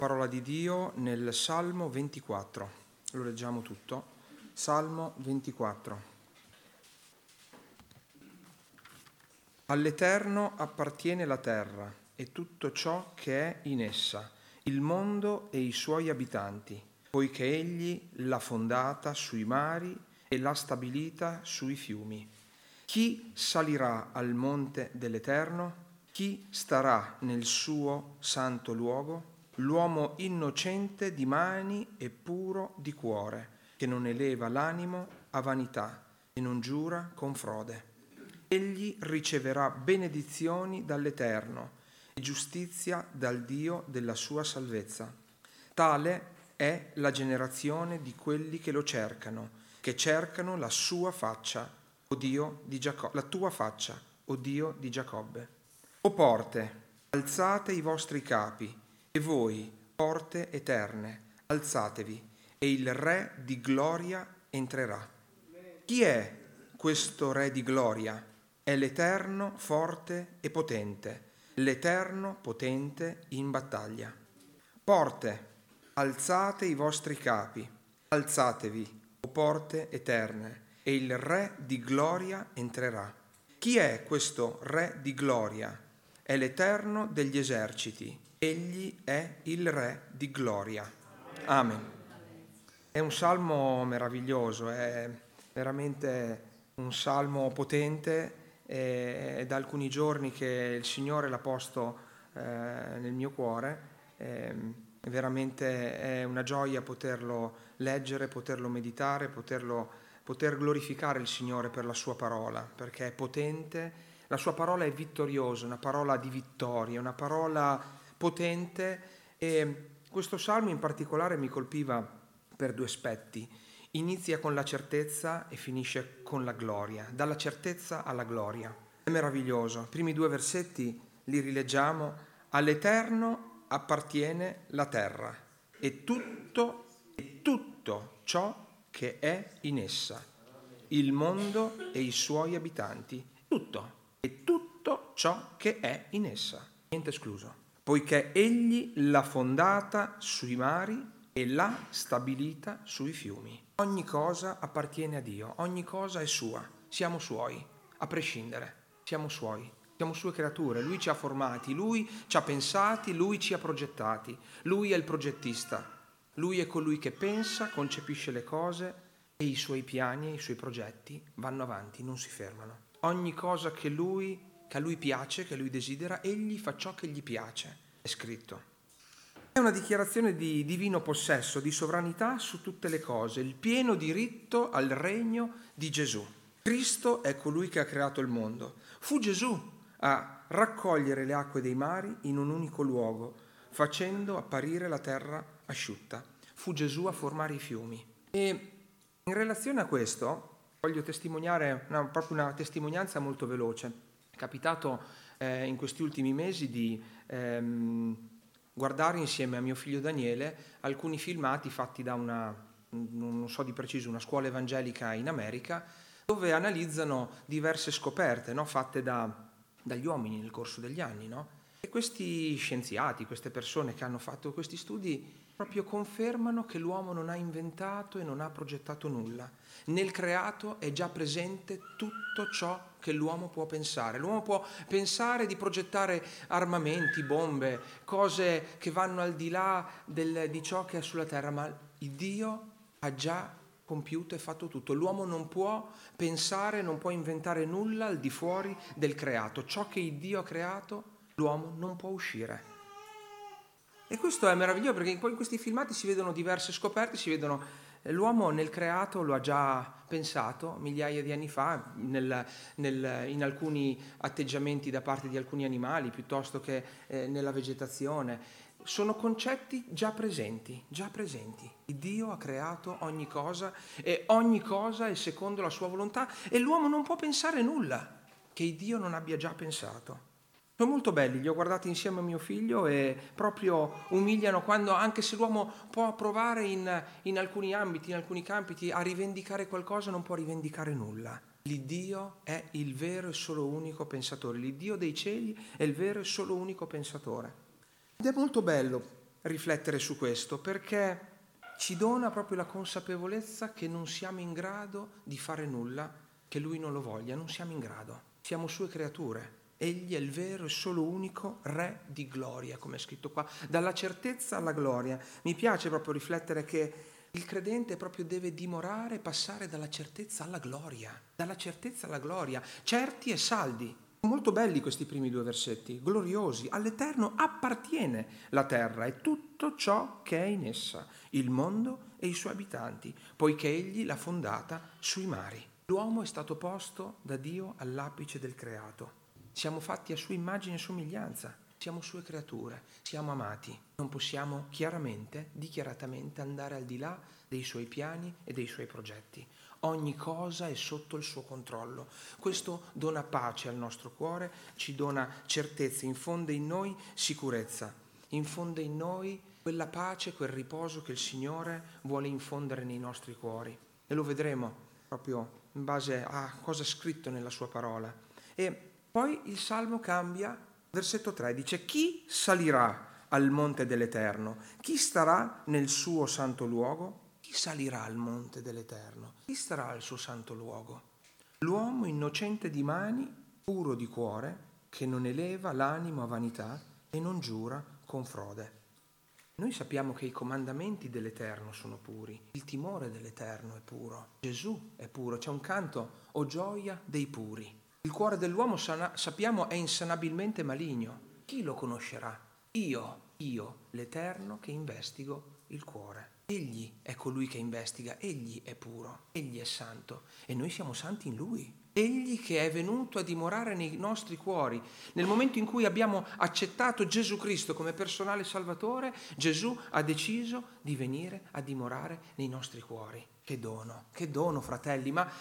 Parola di Dio nel Salmo 24. Lo leggiamo tutto. Salmo 24. All'Eterno appartiene la terra e tutto ciò che è in essa, il mondo e i suoi abitanti, poiché Egli l'ha fondata sui mari e l'ha stabilita sui fiumi. Chi salirà al monte dell'Eterno? Chi starà nel suo santo luogo? L'uomo innocente di mani e puro di cuore, che non eleva l'animo a vanità e non giura con frode. Egli riceverà benedizioni dall'Eterno e giustizia dal Dio della sua salvezza. Tale è la generazione di quelli che lo che cercano la sua faccia, o Dio di Giacobbe, la tua faccia, o Dio di Giacobbe. O porte, alzate i vostri capi, e voi, porte eterne, alzatevi, e il Re di gloria entrerà. Chi è questo Re di gloria? È l'Eterno forte e potente, l'Eterno potente in battaglia. Porte, alzate i vostri capi, alzatevi, o porte eterne, e il Re di gloria entrerà. Chi è questo Re di gloria? È l'Eterno degli eserciti. Egli è il Re di gloria. Amen. È un salmo meraviglioso, è veramente un salmo potente. È da alcuni giorni che il Signore l'ha posto nel mio cuore. Veramente è una gioia poterlo leggere, poterlo meditare, poter glorificare il Signore per la sua parola, perché è potente. La sua parola è vittoriosa, una parola di vittoria, una parola potente, e questo salmo in particolare mi colpiva per due aspetti. Inizia con la certezza e finisce con la gloria, dalla certezza alla gloria. È meraviglioso. I primi due versetti li rileggiamo. All'Eterno appartiene la terra e tutto ciò che è in essa, il mondo e i suoi abitanti, tutto ciò che è in essa, niente escluso, poiché Egli l'ha fondata sui mari e l'ha stabilita sui fiumi. Ogni cosa appartiene a Dio, ogni cosa è sua, siamo suoi, a prescindere, siamo suoi. Siamo sue creature, Lui ci ha formati, Lui ci ha pensati, Lui ci ha progettati, Lui è il progettista, Lui è colui che pensa, concepisce le cose e i suoi piani e i suoi progetti vanno avanti, non si fermano. Ogni cosa che a Lui piace, che Lui desidera, Egli fa ciò che gli piace, è scritto. È una dichiarazione di divino possesso, di sovranità su tutte le cose, il pieno diritto al regno di Gesù. Cristo è colui che ha creato il mondo. Fu Gesù a raccogliere le acque dei mari in un unico luogo, facendo apparire la terra asciutta. Fu Gesù a formare i fiumi. E in relazione a questo voglio testimoniare proprio una testimonianza molto veloce. È capitato in questi ultimi mesi di guardare insieme a mio figlio Daniele alcuni filmati fatti da non so di preciso, una scuola evangelica in America, dove analizzano diverse scoperte, no, fatte dagli uomini nel corso degli anni, no? E questi scienziati, queste persone che hanno fatto questi studi proprio confermano che l'uomo non ha inventato e non ha progettato nulla. Nel creato è già presente tutto ciò che l'uomo può pensare. L'uomo può pensare di progettare armamenti, bombe, cose che vanno al di là di ciò che è sulla terra, ma il Dio ha già compiuto e fatto tutto. L'uomo non può pensare, non può inventare nulla al di fuori del creato. Ciò che il Dio ha creato, l'uomo non può uscire. E questo è meraviglioso, perché poi in questi filmati si vedono diverse scoperte, si vedono l'uomo nel creato lo ha già pensato migliaia di anni fa, in alcuni atteggiamenti da parte di alcuni animali, piuttosto che nella vegetazione. Sono concetti già presenti. Il Dio ha creato ogni cosa e ogni cosa è secondo la sua volontà, e l'uomo non può pensare nulla che il Dio non abbia già pensato. Sono molto belli, li ho guardati insieme a mio figlio e proprio umiliano quando, anche se l'uomo può provare in alcuni ambiti, in alcuni campi, a rivendicare qualcosa, non può rivendicare nulla. L'Iddio è il vero e solo unico pensatore, l'Iddio dei cieli è il vero e solo unico pensatore. Ed è molto bello riflettere su questo? Perché ci dona proprio la consapevolezza che non siamo in grado di fare nulla, che Lui non lo voglia, non siamo in grado. Siamo sue creature. Egli è il vero e solo unico Re di gloria, come è scritto qua, dalla certezza alla gloria. Mi piace proprio riflettere che il credente proprio deve dimorare, passare dalla certezza alla gloria, certi e saldi. Molto belli questi primi 2 versetti, gloriosi. All'Eterno appartiene la terra e tutto ciò che è in essa, il mondo e i suoi abitanti, poiché egli l'ha fondata sui mari. L'uomo è stato posto da Dio all'apice del creato. Siamo fatti a sua immagine e somiglianza, siamo sue creature, siamo amati. Non possiamo dichiaratamente andare al di là dei suoi piani e dei suoi progetti. Ogni cosa è sotto il suo controllo. Questo dona pace al nostro cuore, ci dona certezza, infonde in noi sicurezza, infonde in noi quella pace, quel riposo che il Signore vuole infondere nei nostri cuori. E lo vedremo proprio in base a cosa è scritto nella sua parola. E poi il Salmo cambia, versetto 3, dice: chi salirà al monte dell'Eterno? Chi starà nel suo santo luogo? Chi salirà al monte dell'Eterno? Chi starà al suo santo luogo? L'uomo innocente di mani, puro di cuore, che non eleva l'animo a vanità e non giura con frode. Noi sappiamo che i comandamenti dell'Eterno sono puri, il timore dell'Eterno è puro, Gesù è puro, c'è un canto, o gioia dei puri. Il cuore dell'uomo, sappiamo, è insanabilmente maligno. Chi lo conoscerà? Io, l'Eterno che investigo il cuore. Egli è colui che investiga, egli è puro, egli è santo e noi siamo santi in lui. Egli che è venuto a dimorare nei nostri cuori. Nel momento in cui abbiamo accettato Gesù Cristo come personale Salvatore, Gesù ha deciso di venire a dimorare nei nostri cuori. Che dono, fratelli, ma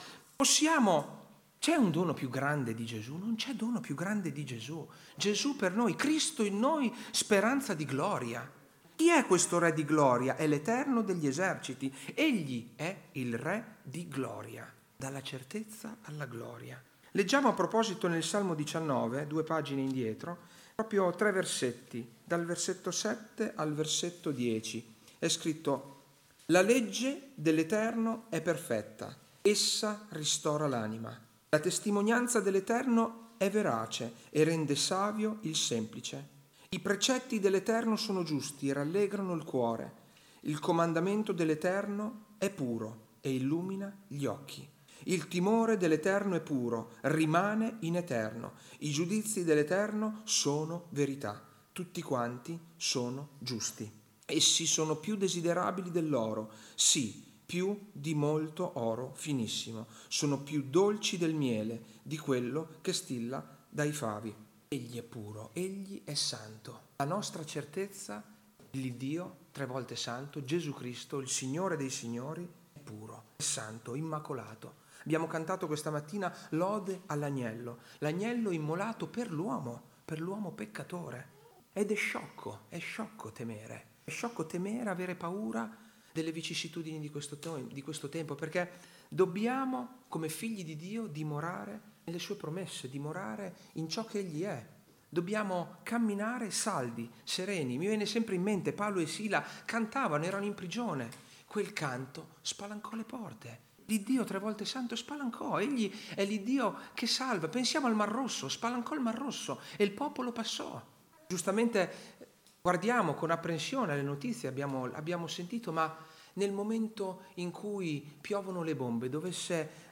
c'è un dono più grande di Gesù? Non c'è dono più grande di Gesù. Gesù per noi, Cristo in noi, speranza di gloria. Chi è questo Re di gloria? È l'Eterno degli eserciti. Egli è il Re di gloria, dalla certezza alla gloria. Leggiamo a proposito nel Salmo 19, 2 pagine indietro, proprio 3 versetti, dal versetto 7 al versetto 10. È scritto: la legge dell'Eterno è perfetta, essa ristora l'anima. La testimonianza dell'Eterno è verace e rende savio il semplice. I precetti dell'Eterno sono giusti e rallegrano il cuore. Il comandamento dell'Eterno è puro e illumina gli occhi. Il timore dell'Eterno è puro, rimane in eterno. I giudizi dell'Eterno sono verità. Tutti quanti sono giusti. Essi sono più desiderabili dell'oro, sì, più di molto oro finissimo. Sono più dolci del miele, di quello che stilla dai favi. Egli è puro, egli è santo. La nostra certezza, l'Iddio, 3 volte santo, Gesù Cristo, il Signore dei Signori, è puro, è santo, immacolato. Abbiamo cantato questa mattina lode all'agnello, l'agnello immolato per l'uomo peccatore. Ed è sciocco temere. È sciocco temere, avere paura delle vicissitudini di questo tempo, perché dobbiamo, come figli di Dio, dimorare nelle sue promesse, dimorare in ciò che Egli è. Dobbiamo camminare saldi, sereni. Mi viene sempre in mente Paolo e Sila cantavano, erano in prigione. Quel canto spalancò le porte. L'Iddio 3 volte santo spalancò. Egli è l'Iddio che salva. Pensiamo al Mar Rosso, spalancò il Mar Rosso e il popolo passò. Giustamente guardiamo con apprensione le notizie, abbiamo sentito, ma nel momento in cui piovono le bombe, dovesse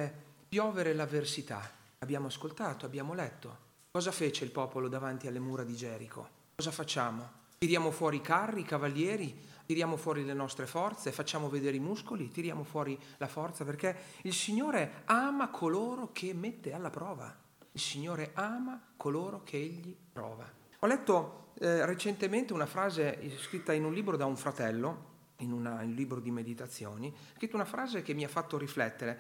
piovere l'avversità, abbiamo ascoltato, abbiamo letto. Cosa fece il popolo davanti alle mura di Gerico? Cosa facciamo? Tiriamo fuori i carri, i cavalieri, tiriamo fuori le nostre forze, facciamo vedere i muscoli, tiriamo fuori la forza, perché il Signore ama coloro che mette alla prova. Il Signore ama coloro che Egli prova. Ho letto recentemente una frase scritta in un libro da un fratello, in un libro di meditazioni, scritto una frase che mi ha fatto riflettere.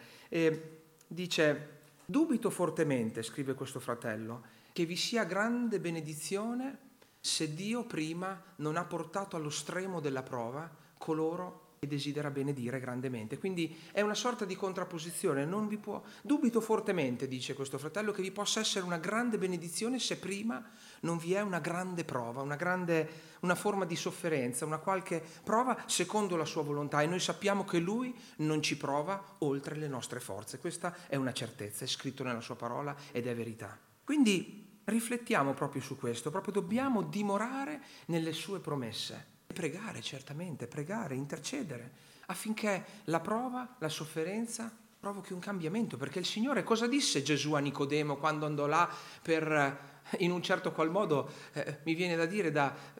Dice: dubito fortemente, scrive questo fratello, che vi sia grande benedizione se Dio prima non ha portato allo stremo della prova coloro e desidera benedire grandemente. Quindi è una sorta di contrapposizione, non vi può, dubito fortemente, dice questo fratello, che vi possa essere una grande benedizione se prima non vi è una grande prova, una forma di sofferenza, una qualche prova secondo la sua volontà, e noi sappiamo che Lui non ci prova oltre le nostre forze. Questa è una certezza, è scritto nella sua parola ed è verità. Quindi riflettiamo proprio su questo, proprio dobbiamo dimorare nelle sue promesse. Pregare, certamente, pregare, intercedere, affinché la prova, la sofferenza provochi un cambiamento, perché il Signore cosa disse Gesù a Nicodemo quando andò là per, in un certo qual modo, mi viene da dire,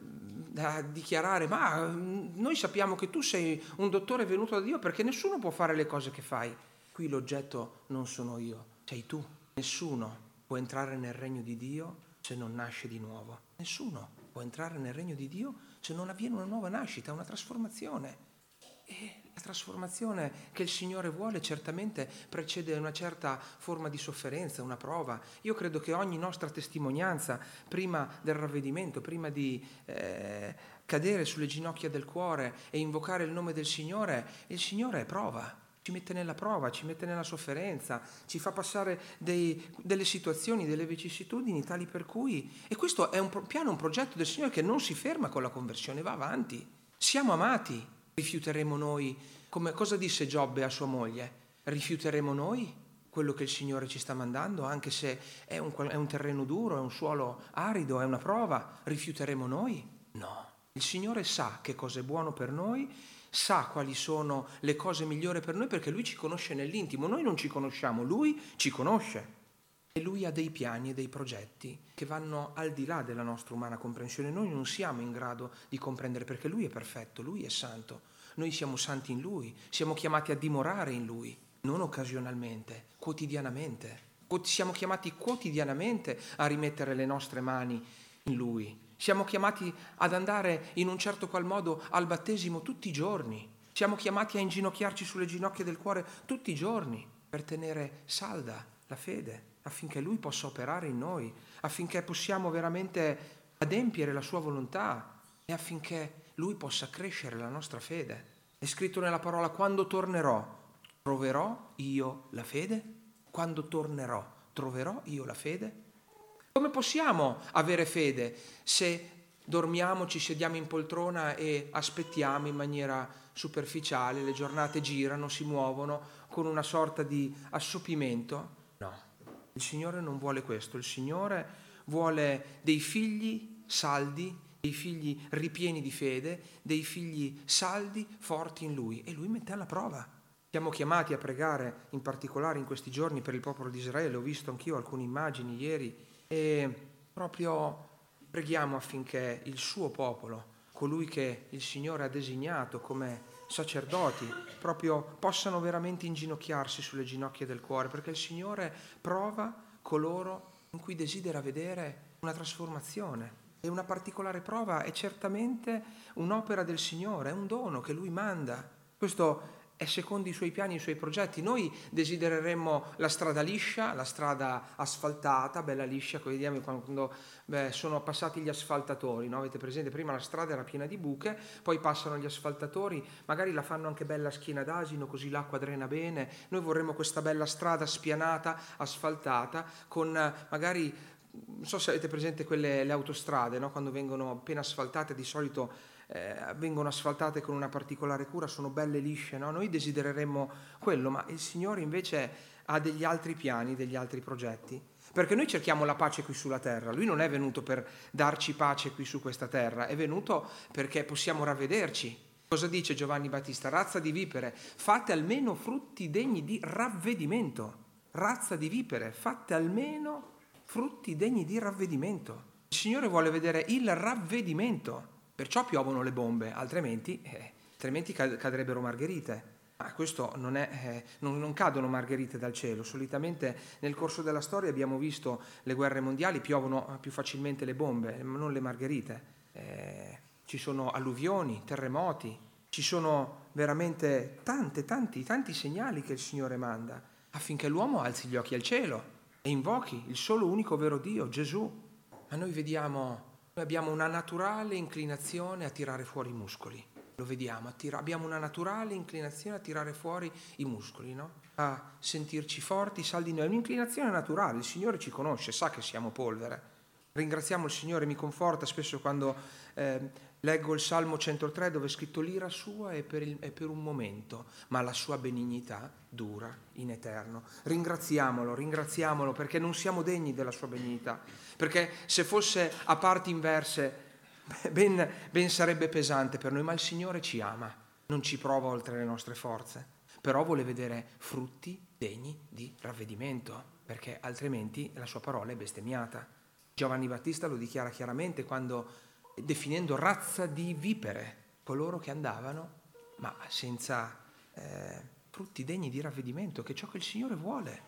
da dichiarare, ma noi sappiamo che tu sei un dottore venuto da Dio perché nessuno può fare le cose che fai. Qui l'oggetto non sono io, sei tu. Nessuno può entrare nel regno di Dio se non nasce di nuovo. Nessuno può entrare nel regno di Dio se non avviene una nuova nascita, una trasformazione. E la trasformazione che il Signore vuole certamente precede una certa forma di sofferenza, una prova. Io credo che ogni nostra testimonianza, prima del ravvedimento, prima di cadere sulle ginocchia del cuore e invocare il nome del Signore, il Signore prova. Ci mette nella prova, ci mette nella sofferenza, ci fa passare delle situazioni, delle vicissitudini tali per cui... E questo è un piano, un progetto del Signore che non si ferma con la conversione, va avanti. Siamo amati, rifiuteremo noi, come cosa disse Giobbe a sua moglie? Rifiuteremo noi quello che il Signore ci sta mandando, anche se è un terreno duro, è un suolo arido, è una prova, rifiuteremo noi? No. Il Signore sa che cosa è buono per noi, sa quali sono le cose migliori per noi, perché Lui ci conosce nell'intimo. Noi non ci conosciamo, Lui ci conosce. E Lui ha dei piani e dei progetti che vanno al di là della nostra umana comprensione. Noi non siamo in grado di comprendere, perché Lui è perfetto, Lui è santo. Noi siamo santi in Lui, siamo chiamati a dimorare in Lui, non occasionalmente, quotidianamente. Siamo chiamati quotidianamente a rimettere le nostre mani in Lui. Siamo chiamati ad andare in un certo qual modo al battesimo tutti i giorni. Siamo chiamati a inginocchiarci sulle ginocchia del cuore tutti i giorni per tenere salda la fede, affinché Lui possa operare in noi, affinché possiamo veramente adempiere la Sua volontà e affinché Lui possa crescere la nostra fede. È scritto nella parola: quando tornerò, troverò io la fede? Quando tornerò, troverò io la fede? Come possiamo avere fede se dormiamo, ci sediamo in poltrona e aspettiamo in maniera superficiale, le giornate girano, si muovono con una sorta di assopimento? No, il Signore non vuole questo, il Signore vuole dei figli saldi, dei figli ripieni di fede, dei figli saldi, forti in Lui, e Lui mette alla prova. Siamo chiamati a pregare, in particolare in questi giorni, per il popolo di Israele. Ho visto anch'io alcune immagini ieri, e proprio preghiamo affinché il suo popolo, colui che il Signore ha designato come sacerdoti, proprio possano veramente inginocchiarsi sulle ginocchia del cuore, perché il Signore prova coloro in cui desidera vedere una trasformazione. E una particolare prova è certamente un'opera del Signore, è un dono che Lui manda. Questo è secondo i Suoi piani, i Suoi progetti. Noi desidereremmo la strada liscia, la strada asfaltata, bella liscia, come vediamo quando sono passati gli asfaltatori, no? Avete presente? Prima la strada era piena di buche, poi passano gli asfaltatori, magari la fanno anche bella a schiena d'asino, così l'acqua drena bene. Noi vorremmo questa bella strada spianata, asfaltata, con magari... Non so se avete presente le autostrade, no? Quando vengono appena asfaltate, di solito vengono asfaltate con una particolare cura, sono belle lisce, no? Noi desidereremmo quello, ma il Signore invece ha degli altri piani, degli altri progetti, perché noi cerchiamo la pace qui sulla terra. Lui non è venuto per darci pace qui su questa terra, è venuto perché possiamo ravvederci. Cosa dice Giovanni Battista? Razza di vipere, fate almeno frutti degni di ravvedimento. Razza di vipere, fate almeno frutti degni di ravvedimento. Il Signore vuole vedere il ravvedimento, perciò piovono le bombe, altrimenti cadrebbero margherite. Ma questo non cadono margherite dal cielo. Solitamente nel corso della storia abbiamo visto le guerre mondiali, piovono più facilmente le bombe, ma non le margherite. Ci sono alluvioni, terremoti, ci sono veramente tanti segnali che il Signore manda affinché l'uomo alzi gli occhi al cielo e invochi il solo unico vero Dio, Gesù. Ma noi abbiamo una naturale inclinazione a tirare fuori i muscoli. lo vediamo, abbiamo una naturale inclinazione a tirare fuori i muscoli, no? A sentirci forti, saldi noi. È un'inclinazione naturale, il Signore ci conosce, sa che siamo polvere. Ringraziamo il Signore, mi conforta spesso quando leggo il Salmo 103 dove è scritto: l'ira sua è per un momento, ma la sua benignità dura in eterno. Ringraziamolo perché non siamo degni della sua benignità, perché se fosse a parti inverse ben sarebbe pesante per noi, ma il Signore ci ama, non ci prova oltre le nostre forze, però vuole vedere frutti degni di ravvedimento, perché altrimenti la sua parola è bestemmiata. Giovanni Battista lo dichiara chiaramente quando, definendo razza di vipere, coloro che andavano, ma senza frutti degni di ravvedimento, che è ciò che il Signore vuole.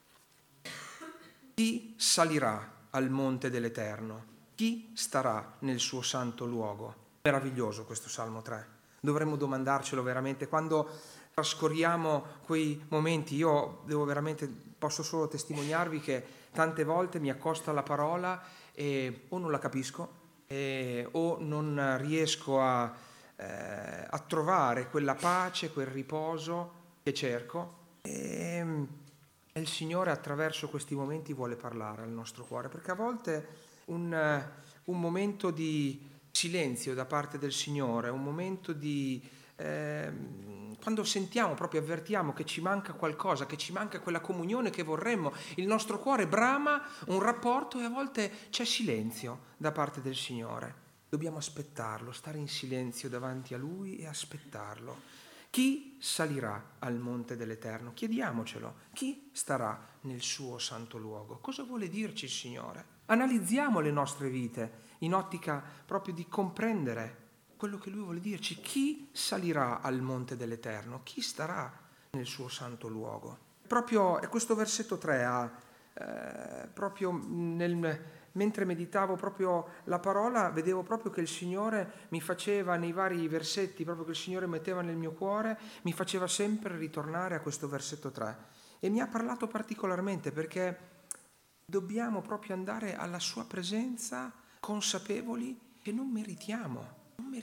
Chi salirà al monte dell'Eterno? Chi starà nel suo santo luogo? Meraviglioso questo Salmo 3. Dovremmo domandarcelo veramente quando trascorriamo quei momenti. Io posso solo testimoniarvi che tante volte mi accosto alla parola e o non la capisco o non riesco a trovare quella pace, quel riposo che cerco. E il Signore attraverso questi momenti vuole parlare al nostro cuore, perché a volte un momento di silenzio da parte del Signore, un momento di quando sentiamo, proprio avvertiamo che ci manca qualcosa, che ci manca quella comunione che vorremmo, il nostro cuore brama un rapporto e a volte c'è silenzio da parte del Signore. Dobbiamo aspettarlo, stare in silenzio davanti a Lui e aspettarlo. Chi salirà al monte dell'Eterno? Chiediamocelo. Chi starà nel suo santo luogo? Cosa vuole dirci il Signore? Analizziamo le nostre vite in ottica proprio di comprendere quello che Lui vuole dirci. Chi salirà al monte dell'Eterno? Chi starà nel suo santo luogo? Proprio questo versetto 3 mentre meditavo proprio la parola, vedevo proprio che il Signore mi faceva nei vari versetti, proprio che il Signore metteva nel mio cuore, mi faceva sempre ritornare a questo versetto 3 e mi ha parlato particolarmente perché dobbiamo proprio andare alla sua presenza consapevoli che non meritiamo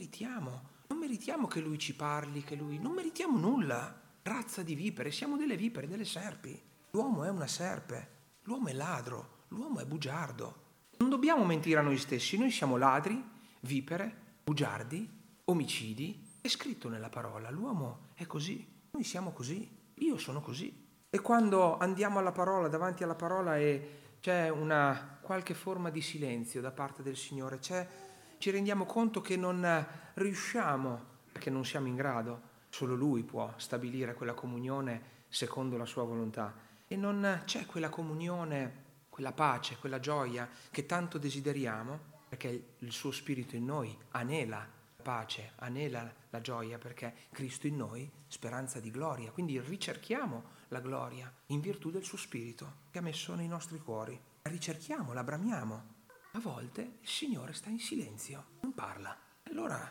che Lui ci parli, non meritiamo nulla. Razza di vipere, siamo delle vipere, delle serpi. L'uomo è una serpe, l'uomo è ladro, l'uomo è bugiardo. Non dobbiamo mentire a noi stessi, noi siamo ladri, vipere, bugiardi, omicidi. È scritto nella parola, l'uomo è così, noi siamo così, io sono così. E quando andiamo alla parola, davanti alla parola e c'è una qualche forma di silenzio da parte del Signore, ci rendiamo conto che non riusciamo, perché non siamo in grado, solo Lui può stabilire quella comunione secondo la sua volontà. E non c'è quella comunione, quella pace, quella gioia che tanto desideriamo, perché il suo Spirito in noi anela la pace, anela la gioia, perché Cristo in noi, speranza di gloria. Quindi ricerchiamo la gloria in virtù del suo Spirito che ha messo nei nostri cuori. La ricerchiamo, la bramiamo. A volte il Signore sta in silenzio, non parla. Allora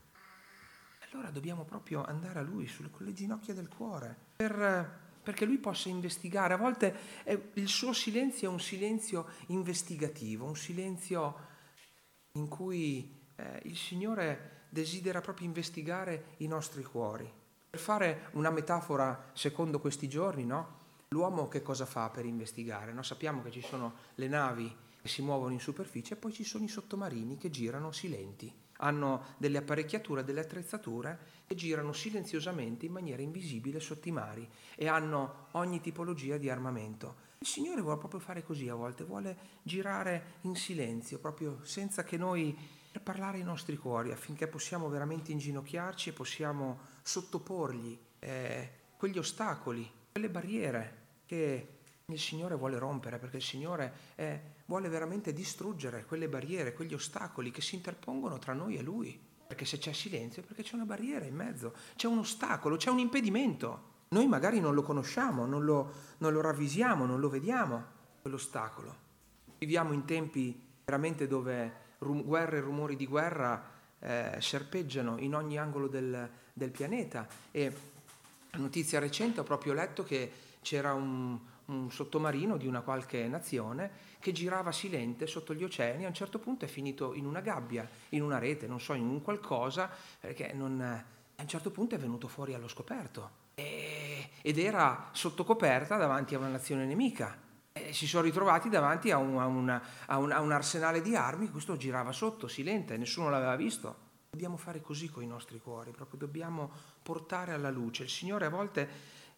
dobbiamo proprio andare a Lui con le ginocchia del cuore perché Lui possa investigare. A volte il suo silenzio è un silenzio investigativo, un silenzio in cui il Signore desidera proprio investigare i nostri cuori. Per fare una metafora secondo questi giorni, no? L'uomo che cosa fa per investigare? No? Sappiamo che ci sono le navi che si muovono in superficie e poi ci sono i sottomarini che girano silenti. Hanno delle apparecchiature, delle attrezzature che girano silenziosamente in maniera invisibile sotto i mari e hanno ogni tipologia di armamento. Il Signore vuole proprio fare così a volte, vuole girare in silenzio, proprio senza che noi per parlare ai nostri cuori, affinché possiamo veramente inginocchiarci e possiamo sottoporgli quegli ostacoli, quelle barriere che il Signore vuole rompere, perché il Signore vuole veramente distruggere quelle barriere, quegli ostacoli che si interpongono tra noi e Lui. Perché se c'è silenzio è perché c'è una barriera in mezzo, c'è un ostacolo, c'è un impedimento. Noi magari non lo conosciamo, non lo ravvisiamo, non lo vediamo, quell'ostacolo. Viviamo in tempi veramente dove guerre e rumori di guerra serpeggiano in ogni angolo del pianeta. E la notizia recente ho proprio letto che c'era un un sottomarino di una qualche nazione che girava silente sotto gli oceani, a un certo punto è finito in una gabbia, in una rete, non so, in un qualcosa, perché a un certo punto è venuto fuori allo scoperto ed era sotto coperta davanti a una nazione nemica. E si sono ritrovati davanti a un arsenale di armi, questo girava sotto, silente, nessuno l'aveva visto. Dobbiamo fare così con i nostri cuori, proprio dobbiamo portare alla luce. Il Signore a volte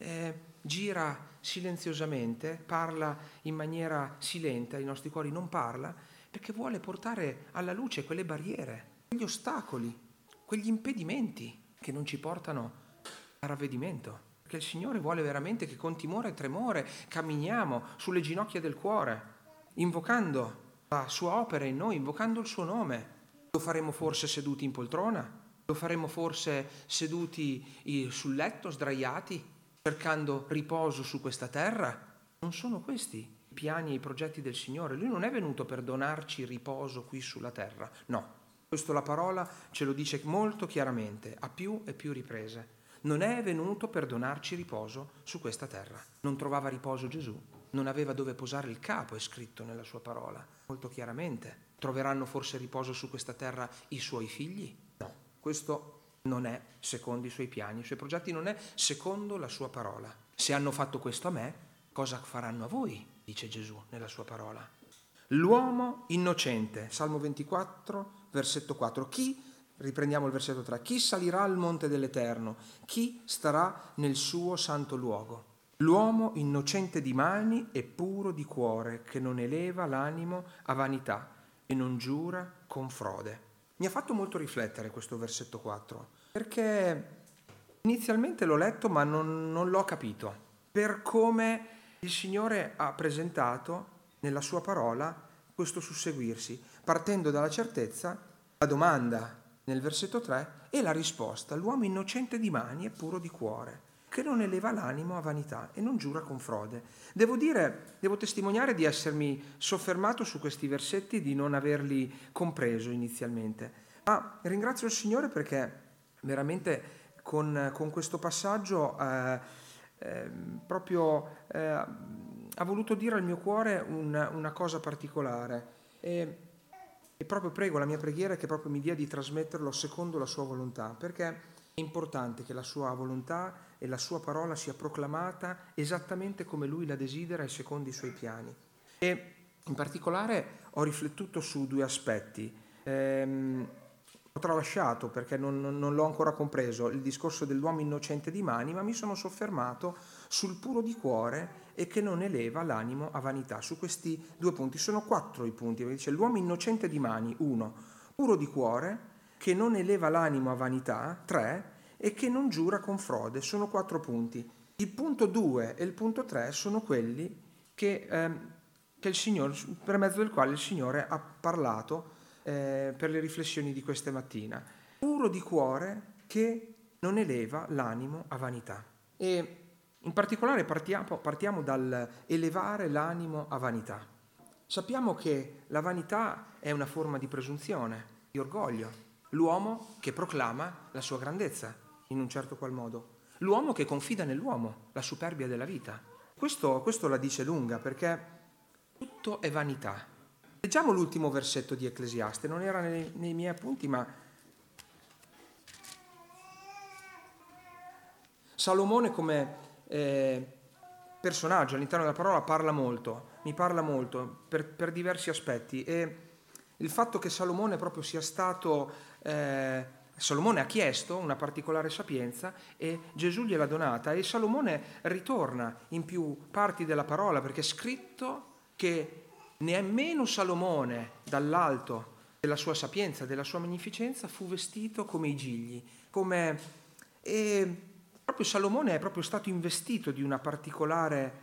gira silenziosamente, parla in maniera silente, ai nostri cuori non parla, perché vuole portare alla luce quelle barriere, quegli ostacoli, quegli impedimenti che non ci portano al ravvedimento. Perché il Signore vuole veramente che con timore e tremore camminiamo sulle ginocchia del cuore, invocando la sua opera in noi, invocando il suo nome. Lo faremo forse seduti in poltrona? Lo faremo forse seduti sul letto, sdraiati, cercando riposo su questa terra? Non sono questi i piani e i progetti del Signore. Lui non è venuto per donarci riposo qui sulla terra, no. Questo la parola ce lo dice molto chiaramente, a più e più riprese. Non è venuto per donarci riposo su questa terra. Non trovava riposo Gesù, non aveva dove posare il capo, è scritto nella sua parola, molto chiaramente. Troveranno forse riposo su questa terra i suoi figli? No, questo non è secondo i suoi piani, i suoi progetti, non è secondo la sua parola. Se hanno fatto questo a me, cosa faranno a voi? Dice Gesù nella sua parola. L'uomo innocente, Salmo 24, versetto 4. Riprendiamo il versetto 3. Chi salirà al monte dell'Eterno? Chi starà nel suo santo luogo? L'uomo innocente di mani e puro di cuore, che non eleva l'animo a vanità e non giura con frode. Mi ha fatto molto riflettere questo versetto 4, perché inizialmente l'ho letto ma non l'ho capito, per come il Signore ha presentato nella sua parola questo susseguirsi, partendo dalla certezza, la domanda nel versetto 3 e la risposta: l'uomo innocente di mani e puro di cuore, che non eleva l'animo a vanità e non giura con frode. Devo testimoniare di essermi soffermato su questi versetti, di non averli compreso inizialmente, ma ringrazio il Signore perché veramente con questo passaggio ha voluto dire al mio cuore una cosa particolare e proprio prego, la mia preghiera è che proprio mi dia di trasmetterlo secondo la sua volontà, perché è importante che la sua volontà e la sua parola sia proclamata esattamente come lui la desidera e secondo i suoi piani. E in particolare ho riflettuto su due aspetti. Ho tralasciato perché non l'ho ancora compreso il discorso dell'uomo innocente di mani, ma mi sono soffermato sul puro di cuore e che non eleva l'animo a vanità. Su questi due punti, sono 4 i punti, perché dice l'uomo innocente di mani, 1, puro di cuore, che non eleva l'animo a vanità, 3, e che non giura con frode, sono 4 punti. Il punto 2 e il punto 3 sono quelli che il Signore, per mezzo del quale il Signore ha parlato per le riflessioni di questa mattina. Puro di cuore che non eleva l'animo a vanità. E in particolare partiamo dal elevare l'animo a vanità. Sappiamo che la vanità è una forma di presunzione, di orgoglio. L'uomo che proclama la sua grandezza, in un certo qual modo. L'uomo che confida nell'uomo, la superbia della vita. Questo la dice lunga, perché tutto è vanità. Leggiamo l'ultimo versetto di Ecclesiaste, non era nei miei appunti, ma Salomone come personaggio all'interno della parola mi parla molto per diversi aspetti, e il fatto che Salomone proprio sia stato, Salomone ha chiesto una particolare sapienza e Gesù gliel'ha donata, e Salomone ritorna in più parti della parola perché è scritto che nemmeno Salomone dall'alto della sua sapienza, della sua magnificenza, fu vestito come i gigli, e proprio Salomone è proprio stato investito di una particolare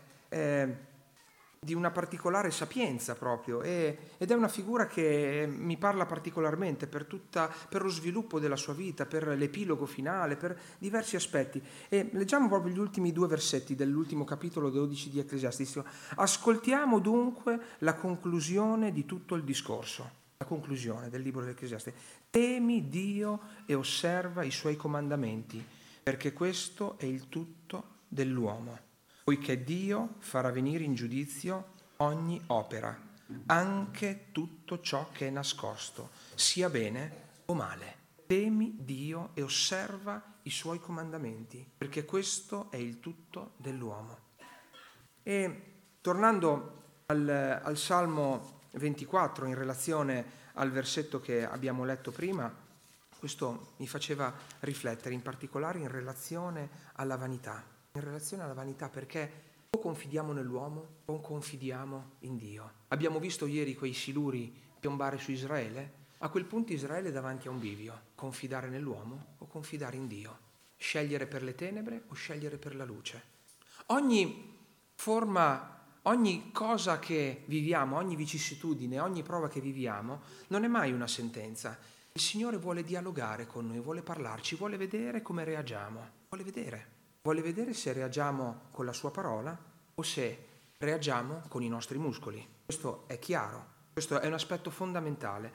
sapienza proprio, ed è una figura che mi parla particolarmente per lo sviluppo della sua vita, per l'epilogo finale, per diversi aspetti. E leggiamo proprio gli ultimi 2 versetti dell'ultimo capitolo 12 di Ecclesiastes. Ascoltiamo dunque la conclusione di tutto il discorso, la conclusione del libro dell'Ecclesiaste. Temi Dio e osserva i suoi comandamenti, perché questo è il tutto dell'uomo. poiché Dio farà venire in giudizio ogni opera, anche tutto ciò che è nascosto, sia bene o male. Temi Dio e osserva i suoi comandamenti, perché questo è il tutto dell'uomo. E tornando al Salmo 24, in relazione al versetto che abbiamo letto prima, questo mi faceva riflettere in particolare in relazione alla vanità. In relazione alla vanità, perché o confidiamo nell'uomo o confidiamo in Dio. Abbiamo visto ieri quei siluri piombare su Israele. A quel punto Israele è davanti a un bivio: confidare nell'uomo o confidare in Dio, scegliere per le tenebre o scegliere per la luce. Ogni forma, ogni cosa che viviamo, ogni vicissitudine, ogni prova che viviamo non è mai una sentenza. Il Signore vuole dialogare con noi, vuole parlarci, vuole vedere come reagiamo, vuole vedere se reagiamo con la sua parola o se reagiamo con i nostri muscoli. Questo è chiaro. Questo è un aspetto fondamentale.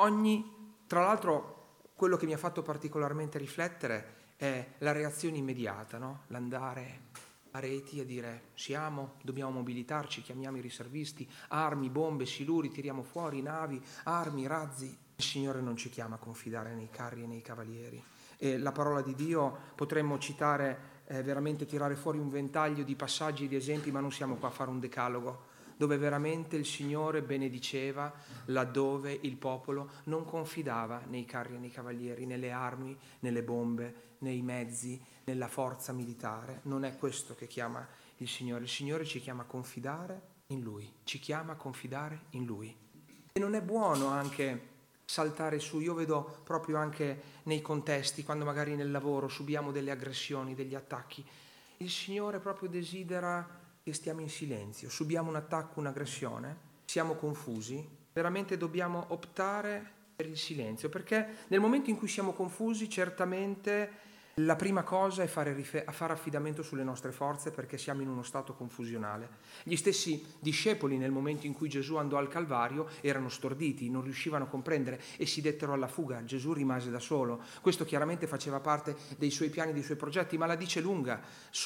Tra l'altro, quello che mi ha fatto particolarmente riflettere è la reazione immediata, no? L'andare a reti e dire dobbiamo mobilitarci, chiamiamo i riservisti, armi, bombe, siluri, tiriamo fuori navi, armi, razzi. Il Signore non ci chiama a confidare nei carri e nei cavalieri. E la parola di Dio potremmo citare, veramente tirare fuori un ventaglio di passaggi e di esempi, ma non siamo qua a fare un decalogo, dove veramente il Signore benediceva laddove il popolo non confidava nei carri e nei cavalieri, nelle armi, nelle bombe, nei mezzi, nella forza militare. Non è questo che chiama il Signore. Il Signore ci chiama a confidare in Lui, ci chiama a confidare in Lui. E non è buono anche saltare su, io vedo proprio anche nei contesti, quando magari nel lavoro subiamo delle aggressioni, degli attacchi, il Signore proprio desidera che stiamo in silenzio. Subiamo un attacco, un'aggressione, siamo confusi, veramente dobbiamo optare per il silenzio, perché nel momento in cui siamo confusi certamente la prima cosa è fare affidamento sulle nostre forze, perché siamo in uno stato confusionale. Gli stessi discepoli nel momento in cui Gesù andò al Calvario erano storditi, non riuscivano a comprendere e si dettero alla fuga. Gesù rimase da solo. Questo chiaramente faceva parte dei suoi piani, dei suoi progetti, ma la dice lunga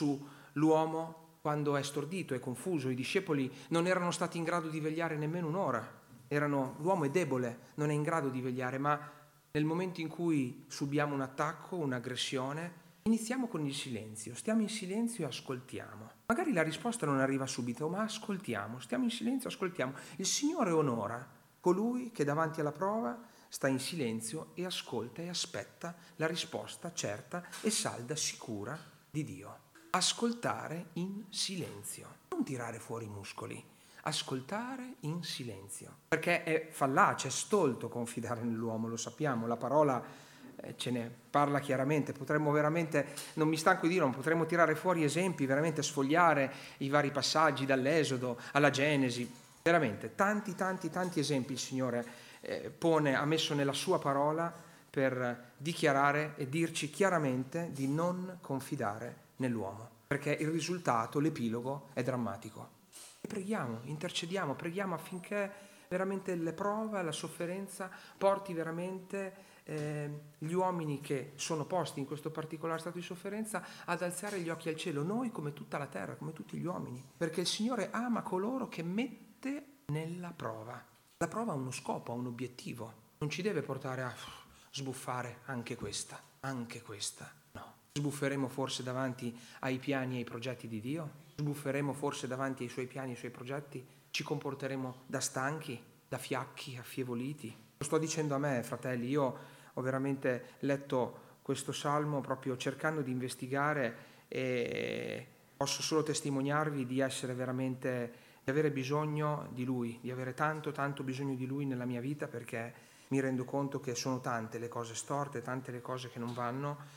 sull'uomo quando è stordito, è confuso. I discepoli non erano stati in grado di vegliare nemmeno un'ora. L'uomo è debole, non è in grado di vegliare, ma nel momento in cui subiamo un attacco, un'aggressione, iniziamo con il silenzio, stiamo in silenzio e ascoltiamo. Magari la risposta non arriva subito, ma ascoltiamo, stiamo in silenzio, ascoltiamo. Il Signore onora colui che davanti alla prova sta in silenzio e ascolta e aspetta la risposta certa e salda, sicura di Dio. Ascoltare in silenzio, non tirare fuori i muscoli. Ascoltare in silenzio, perché è fallace, è stolto confidare nell'uomo, lo sappiamo, la parola ce ne parla chiaramente. Potremmo veramente, non mi stanco di dire, non potremmo tirare fuori esempi, veramente sfogliare i vari passaggi dall'Esodo alla Genesi, veramente tanti esempi il Signore ha messo nella sua parola per dichiarare e dirci chiaramente di non confidare nell'uomo, perché il risultato, l'epilogo è drammatico. Preghiamo, intercediamo, preghiamo affinché veramente le prove, la sofferenza porti veramente gli uomini che sono posti in questo particolare stato di sofferenza ad alzare gli occhi al cielo, noi come tutta la terra, come tutti gli uomini, perché il Signore ama coloro che mette nella prova. La prova ha uno scopo, ha un obiettivo, non ci deve portare a sbuffare anche questa, no. Sbufferemo forse davanti ai piani e ai progetti di Dio? Sbufferemo forse davanti ai suoi piani e ai suoi progetti? Ci comporteremo da stanchi, da fiacchi, affievoliti? Lo sto dicendo a me, fratelli, io ho veramente letto questo salmo proprio cercando di investigare e posso solo testimoniarvi di essere veramente, di avere bisogno di Lui, di avere tanto bisogno di Lui nella mia vita, perché mi rendo conto che sono tante le cose storte, tante le cose che non vanno,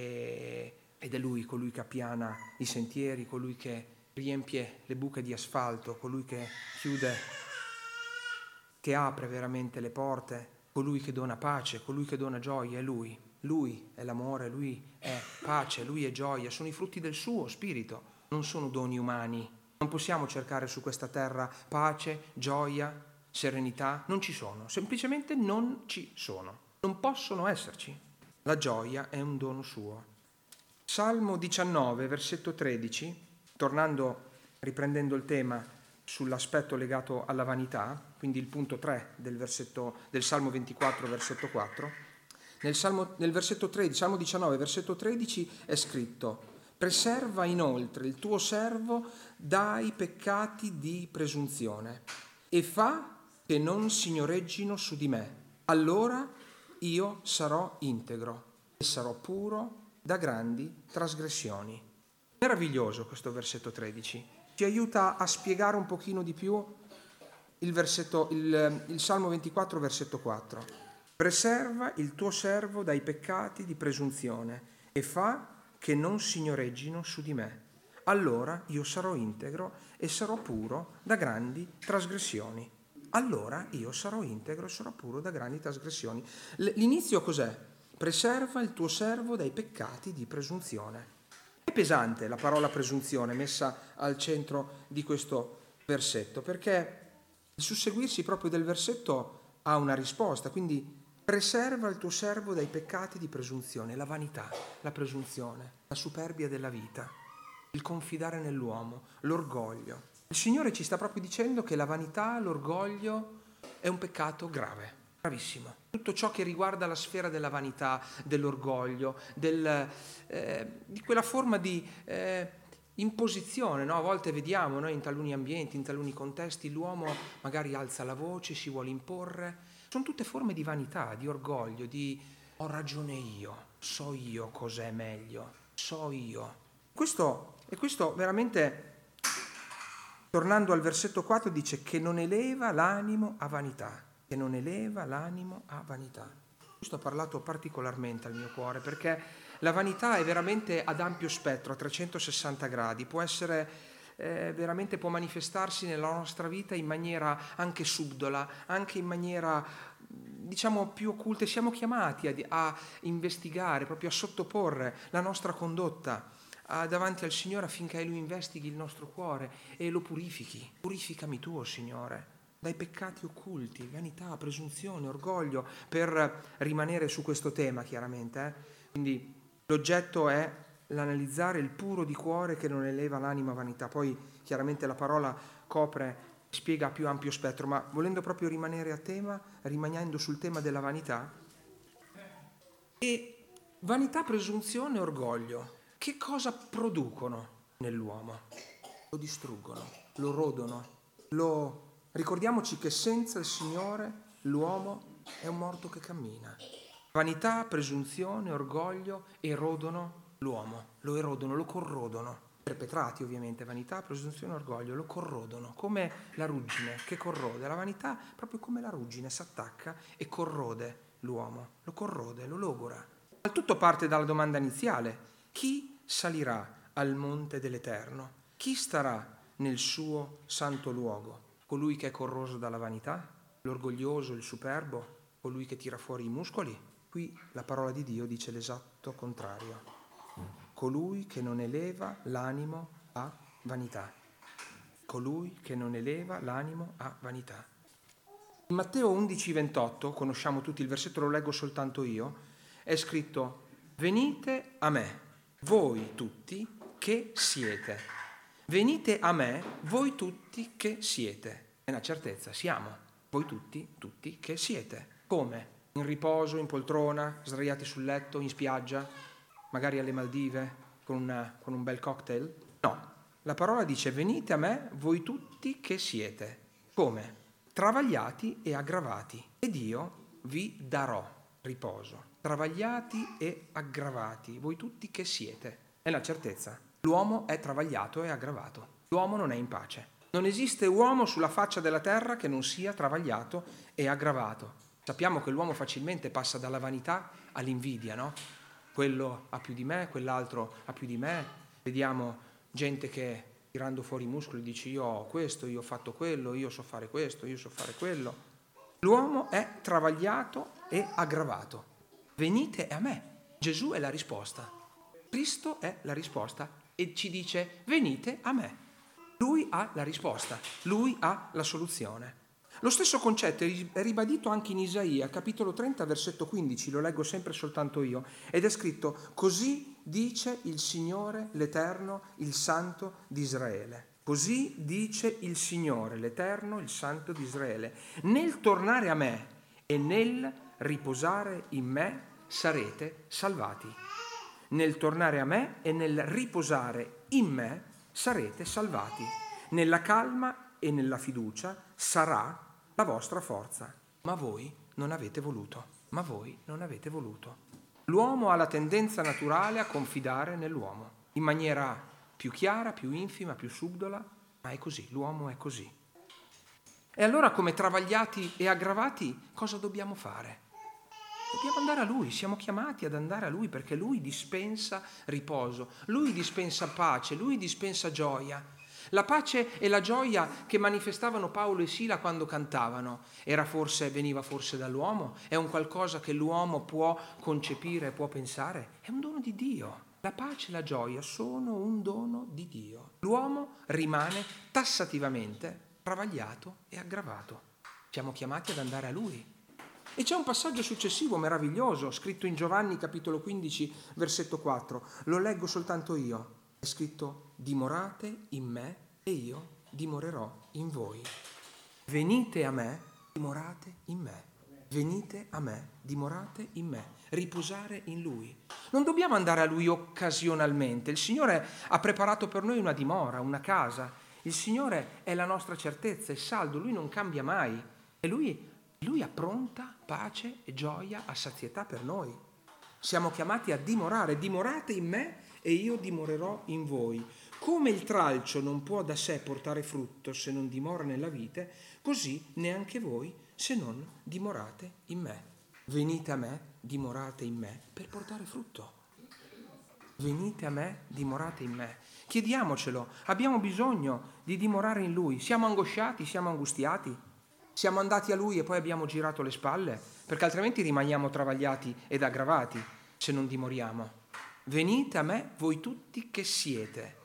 ed è Lui colui che appiana i sentieri, colui che riempie le buche di asfalto, colui che chiude, che apre veramente le porte, colui che dona pace, colui che dona gioia, è Lui. Lui è l'amore, Lui è pace, Lui è gioia, sono i frutti del suo spirito, non sono doni umani. Non possiamo cercare su questa terra pace, gioia, serenità, non ci sono, semplicemente non ci sono, non possono esserci. La gioia è un dono suo. Salmo 19, versetto 13, riprendendo il tema sull'aspetto legato alla vanità, quindi il punto 3 del Salmo 24, versetto 4, nel versetto 13, Salmo 19, versetto 13 è scritto: preserva inoltre il tuo servo dai peccati di presunzione e fa che non signoreggino su di me. Allora io sarò integro e sarò puro da grandi trasgressioni. Meraviglioso questo versetto 13. Ci aiuta a spiegare un pochino di più il Salmo 24, versetto 4. Preserva il tuo servo dai peccati di presunzione e fa che non signoreggino su di me. Allora io sarò integro e sarò puro da grandi trasgressioni. Allora io sarò integro e sarò puro da grandi trasgressioni. L'inizio cos'è? Preserva il tuo servo dai peccati di presunzione. È pesante la parola presunzione messa al centro di questo versetto, perché il susseguirsi proprio del versetto ha una risposta, quindi preserva il tuo servo dai peccati di presunzione, la vanità, la presunzione, la superbia della vita, il confidare nell'uomo, l'orgoglio. Il Signore ci sta proprio dicendo che la vanità, l'orgoglio è un peccato grave, gravissimo. Tutto ciò che riguarda la sfera della vanità, dell'orgoglio, di quella forma di imposizione, no? A volte vediamo, no, in taluni ambienti, in taluni contesti, l'uomo magari alza la voce, si vuole imporre. Sono tutte forme di vanità, di orgoglio, di ho ragione io, so io cos'è meglio, so io. Questo veramente, tornando al versetto 4, dice che non eleva l'animo a vanità, che non eleva l'animo a vanità. Questo ha parlato particolarmente al mio cuore, perché la vanità è veramente ad ampio spettro, a 360 gradi, può essere veramente, può manifestarsi nella nostra vita in maniera anche subdola, anche in maniera diciamo più occulte. Siamo chiamati a investigare, proprio a sottoporre la nostra condotta davanti al Signore affinché Lui investighi il nostro cuore e lo purifichi. Purificami tu, Signore, dai peccati occulti, vanità, presunzione, orgoglio, per rimanere su questo tema chiaramente. Quindi l'oggetto è l'analizzare il puro di cuore che non eleva l'anima a vanità. Poi chiaramente la parola spiega a più ampio spettro, ma volendo proprio rimanere a tema, rimanendo sul tema della vanità. E vanità, presunzione, orgoglio, che cosa producono nell'uomo? Lo distruggono, lo rodono, ricordiamoci che senza il Signore l'uomo è un morto che cammina. Vanità, presunzione, orgoglio erodono l'uomo, lo erodono, lo corrodono. Perpetrati ovviamente, vanità, presunzione, orgoglio, lo corrodono, come la ruggine che corrode. La vanità, proprio come la ruggine, si attacca e corrode l'uomo, lo corrode, lo logora. Il tutto parte dalla domanda iniziale: chi salirà al monte dell'Eterno? Chi starà nel suo santo luogo? Colui che è corroso dalla vanità, l'orgoglioso, il superbo, colui che tira fuori i muscoli? Qui la parola di Dio dice l'esatto contrario. Colui che non eleva l'animo a vanità. Colui che non eleva l'animo a vanità. In Matteo 11:28, conosciamo tutti il versetto, lo leggo soltanto io, è scritto: venite a me, voi tutti che siete. Venite a me, voi tutti che siete. È una certezza, siamo voi tutti che siete. Come? In riposo, in poltrona, sdraiati sul letto, in spiaggia, magari alle Maldive, con un bel cocktail? No, la parola dice: venite a me, voi tutti che siete. Come? Travagliati e aggravati, ed io vi darò riposo. Travagliati e aggravati, voi tutti che siete. È la certezza. L'uomo è travagliato e aggravato. L'uomo non è in pace. Non esiste uomo sulla faccia della terra che non sia travagliato e aggravato. Sappiamo che l'uomo facilmente passa dalla vanità all'invidia, no? Quello ha più di me, quell'altro ha più di me. Vediamo gente che tirando fuori i muscoli dice: io ho questo, io ho fatto quello, io so fare questo, io so fare quello. L'uomo è travagliato e aggravato. Venite a me. Gesù è la risposta. Cristo è la risposta e ci dice: venite a me. Lui ha la risposta, lui ha la soluzione. Lo stesso concetto è ribadito anche in Isaia, capitolo 30, versetto 15, lo leggo sempre soltanto io, ed è scritto: così dice il Signore, l'Eterno, il Santo di Israele. Così dice il Signore, l'Eterno, il Santo di Israele. Nel tornare a me e nel riposare in me sarete salvati. Nel tornare a me e nel riposare in me sarete salvati. Nella calma e nella fiducia sarà la vostra forza. Ma voi non avete voluto. Ma voi non avete voluto. L'uomo ha la tendenza naturale a confidare nell'uomo, in maniera più chiara, più infima, più subdola, ma è così, l'uomo è così. E allora, come travagliati e aggravati, cosa dobbiamo fare? Dobbiamo andare a Lui, siamo chiamati ad andare a Lui perché Lui dispensa riposo, Lui dispensa pace, Lui dispensa gioia. La pace e la gioia che manifestavano Paolo e Sila quando cantavano veniva forse dall'uomo? È un qualcosa che l'uomo può concepire, può pensare? È un dono di Dio. La pace e la gioia sono un dono di Dio. L'uomo rimane tassativamente travagliato e aggravato. Siamo chiamati ad andare a Lui. E c'è un passaggio successivo meraviglioso, scritto in Giovanni capitolo 15, versetto 4. Lo leggo soltanto io. È scritto: dimorate in me e io dimorerò in voi. Venite a me, dimorate in me. Venite a me, dimorate in me. Riposare in Lui. Non dobbiamo andare a Lui occasionalmente. Il Signore ha preparato per noi una dimora, una casa. Il Signore è la nostra certezza, è saldo, Lui non cambia mai. E Lui ha pronta pace e gioia a sazietà per noi. Siamo chiamati a dimorare. Dimorate in me e io dimorerò in voi. Come il tralcio non può da sé portare frutto se non dimora nella vite, così neanche voi se non dimorate in me. Venite a me, dimorate in me per portare frutto. Venite a me, dimorate in me. Chiediamocelo, abbiamo bisogno di dimorare in Lui. Siamo angosciati, siamo angustiati. Siamo andati a Lui e poi abbiamo girato le spalle, perché altrimenti rimaniamo travagliati ed aggravati se non dimoriamo. Venite a me voi tutti che siete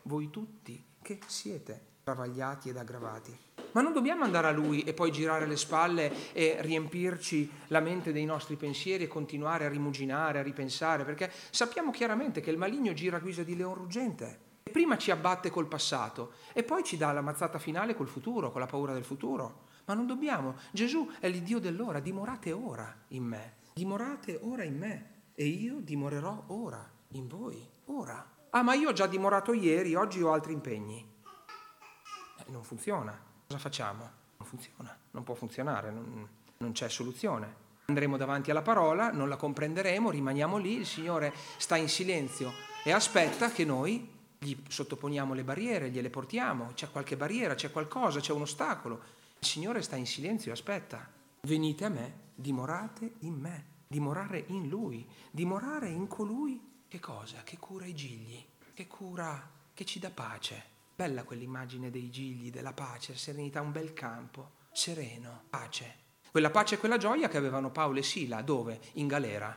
travagliati ed aggravati. Ma non dobbiamo andare a Lui e poi girare le spalle e riempirci la mente dei nostri pensieri e continuare a rimuginare, a ripensare, perché sappiamo chiaramente che il maligno gira a guisa di leon ruggente. E prima ci abbatte col passato e poi ci dà la mazzata finale col futuro, con la paura del futuro. Ma non dobbiamo. Gesù è l'Iddio dell'ora. Dimorate ora in me. Dimorate ora in me. E io dimorerò ora in voi. Ora. Ah, ma io ho già dimorato ieri, oggi ho altri impegni. Non funziona. Cosa facciamo? Non funziona. Non può funzionare. Non c'è soluzione. Andremo davanti alla parola, non la comprenderemo, rimaniamo lì, il Signore sta in silenzio e aspetta che noi gli sottoponiamo le barriere, gliele portiamo. C'è qualche barriera, c'è qualcosa, c'è un ostacolo. Il Signore sta in silenzio e aspetta. Venite a me, dimorate in me, dimorare in Lui, dimorare in colui. Che cosa? Che cura i gigli, che cura, che ci dà pace. Bella quell'immagine dei gigli, della pace, serenità, un bel campo, sereno, pace. Quella pace e quella gioia che avevano Paolo e Sila, dove? In galera.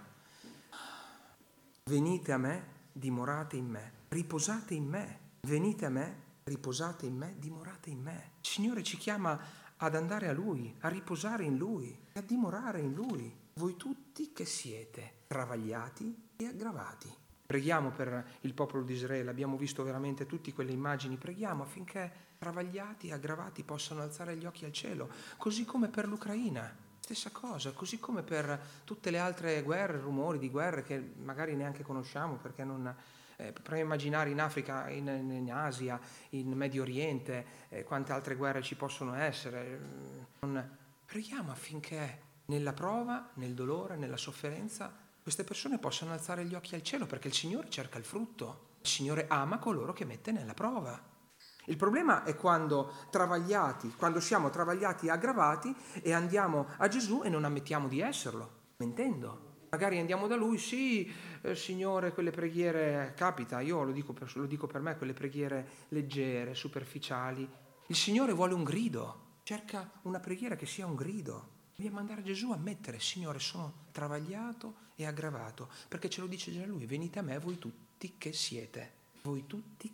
Venite a me, dimorate in me, riposate in me. Venite a me, riposate in me, dimorate in me. Il Signore ci chiama ad andare a Lui, a riposare in Lui, a dimorare in Lui. Voi tutti che siete travagliati e aggravati. Preghiamo per il popolo di Israele, abbiamo visto veramente tutte quelle immagini, preghiamo affinché travagliati e aggravati possano alzare gli occhi al cielo, così come per l'Ucraina, stessa cosa, così come per tutte le altre guerre, rumori di guerre che magari neanche conosciamo perché non... Proviamo a immaginare in Africa, in Asia, in Medio Oriente, quante altre guerre ci possono essere. Preghiamo affinché nella prova, nel dolore, nella sofferenza, queste persone possano alzare gli occhi al cielo, perché il Signore cerca il frutto. Il Signore ama coloro che mette nella prova. Il problema è quando siamo travagliati e aggravati e andiamo a Gesù e non ammettiamo di esserlo, mentendo. Magari andiamo da Lui, sì, Signore, quelle preghiere, capita, io lo dico per me, quelle preghiere leggere, superficiali. Il Signore vuole un grido, cerca una preghiera che sia un grido. Dobbiamo andare a Gesù a ammettere: Signore, sono travagliato e aggravato, perché ce lo dice già Lui: venite a me voi tutti che siete. Lui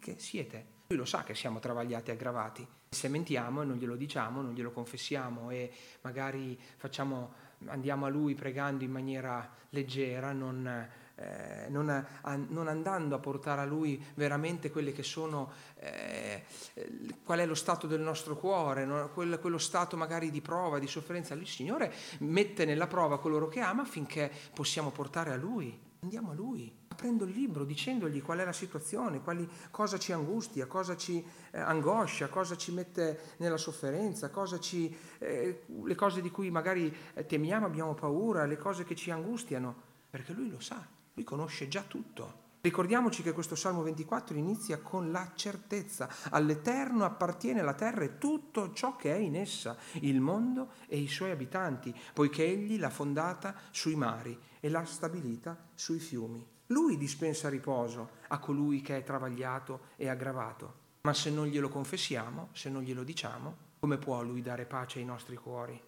lo sa che siamo travagliati e aggravati. Se mentiamo e non glielo diciamo, non glielo confessiamo e magari andiamo a Lui pregando in maniera leggera, non non andando a portare a Lui veramente quelle che sono, qual è lo stato del nostro cuore, no? Quello stato magari di prova, di sofferenza. Il Signore mette nella prova coloro che ama affinché possiamo portare a Lui. Andiamo a Lui, aprendo il libro, dicendogli qual è la situazione, cosa ci angustia, cosa ci angoscia, cosa ci mette nella sofferenza, le cose di cui magari temiamo, abbiamo paura, le cose che ci angustiano, perché Lui lo sa, Lui conosce già tutto. Ricordiamoci che questo Salmo 24 inizia con la certezza: all'Eterno appartiene la terra e tutto ciò che è in essa, il mondo e i suoi abitanti, poiché Egli l'ha fondata sui mari e l'ha stabilita sui fiumi. Lui dispensa riposo a colui che è travagliato e aggravato. Ma se non glielo confessiamo, se non glielo diciamo, come può Lui dare pace ai nostri cuori?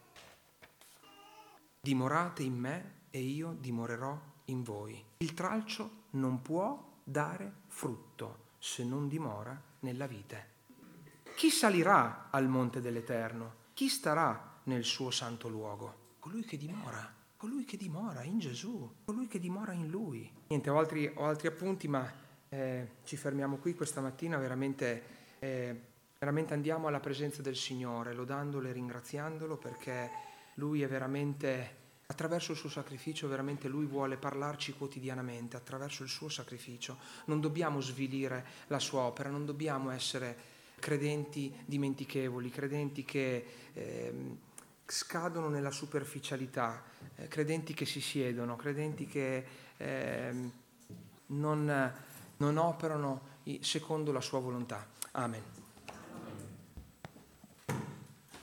Dimorate in me e io dimorerò in voi. Il tralcio non può dare frutto se non dimora nella vite. Chi salirà al monte dell'Eterno? Chi starà nel suo santo luogo? Colui che dimora in Gesù, colui che dimora in Lui. Niente, ho altri appunti, ma ci fermiamo qui questa mattina. Veramente andiamo alla presenza del Signore, lodandolo e ringraziandolo, perché Lui è veramente, attraverso il suo sacrificio, veramente Lui vuole parlarci quotidianamente, attraverso il suo sacrificio. Non dobbiamo svilire la sua opera, non dobbiamo essere credenti dimentichevoli, credenti che scadono nella superficialità, credenti che si siedono, credenti che non operano secondo la sua volontà. Amen.